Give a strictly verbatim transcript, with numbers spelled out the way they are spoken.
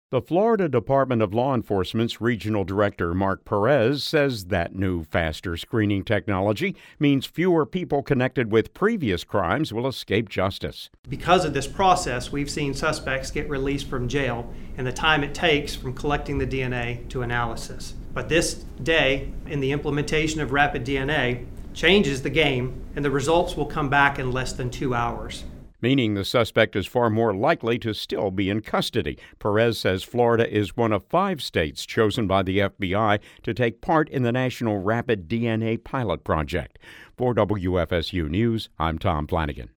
The Florida Department of Law Enforcement's Regional Director Mark Perez says that new, faster screening technology means fewer people connected with previous crimes will escape justice. Because of this process, we've seen suspects get released from jail and the time it takes from collecting the D N A to analysis. But this day, in the implementation of rapid D N A, changes the game, and the results will come back in less than two hours. Meaning the suspect is far more likely to still be in custody. Perez says Florida is one of five states chosen by the F B I to take part in the National Rapid D N A Pilot Project. For W F S U News, I'm Tom Flanagan.